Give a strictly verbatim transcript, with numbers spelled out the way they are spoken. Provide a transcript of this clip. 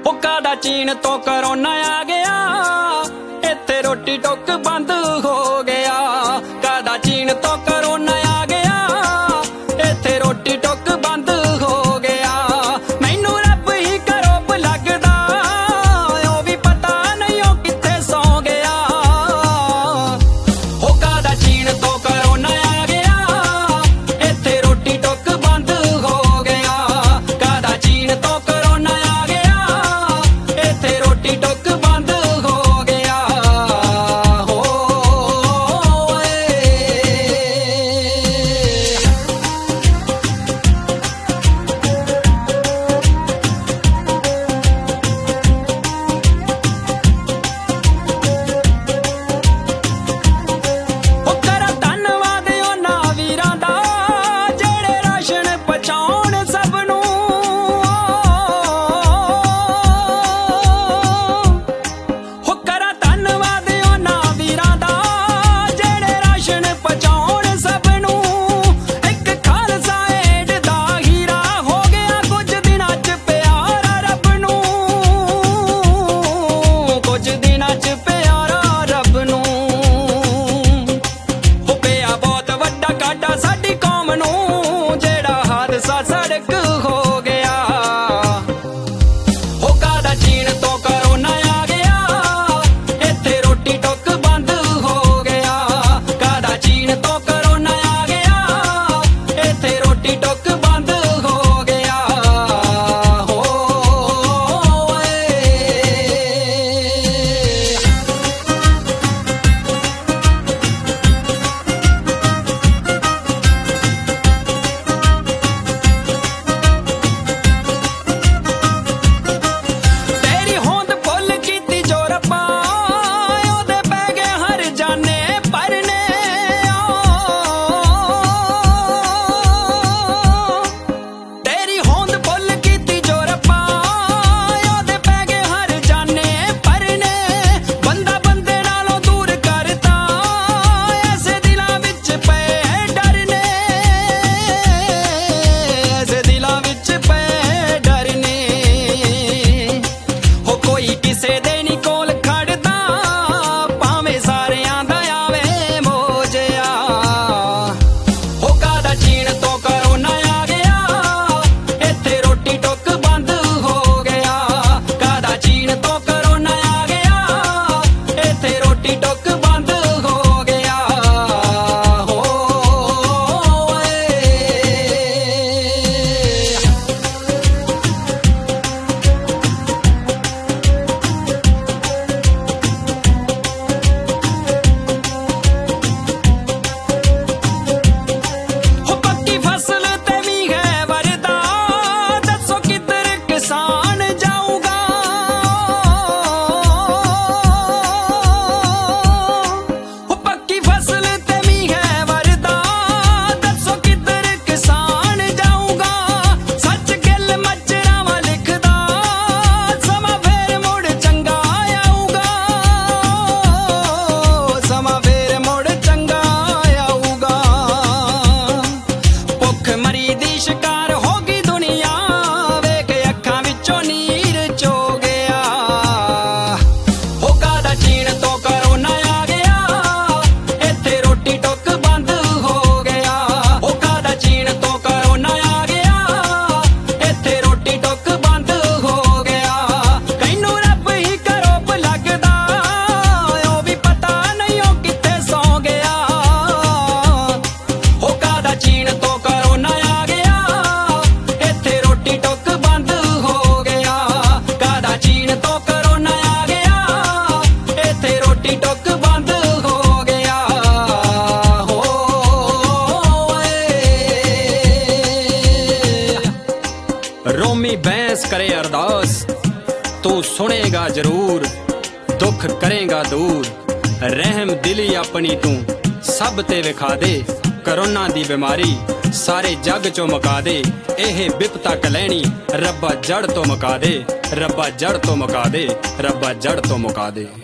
हुक्का दा चीन तो करोना आ गया, इत्थे रोटी टुक बंद हो गया। कादा चीन तो करोना आ गया, इत्थे रोटी टुक बंद हो गया। मैनू रब ही करोप लगदा, ओ भी पता नहीं ओ कित्थे सौ गया। हुक्का दा चीन तो करोना आ गया, इत्थे रोटी टुक बंद हो गया। कादा चीन तो करोना आ गया, इत्थे रोटी टुक बंद हो गया। हो सड़क हो गया। हुक्का दा चीन तो करोना आ गया, इत्थे रोटी टुक बंद हो गया। कादा चीन तो करोना आ गया, इत्थे रोटी टुक बंद हो गया। हो रोमी बैंस करे अरदास, तू सुनेगा जरूर, दुख करेगा दूर। रहम दिली अपनी तू सब ते विखा दे, करोना दी बीमारी सारे जग चो मुका दे। एह बिपता कलैनी रब्बा जड़ तो मुका दे, रब्बा जड़ तो मुका दे, रब्बा जड़ तो मुका दे।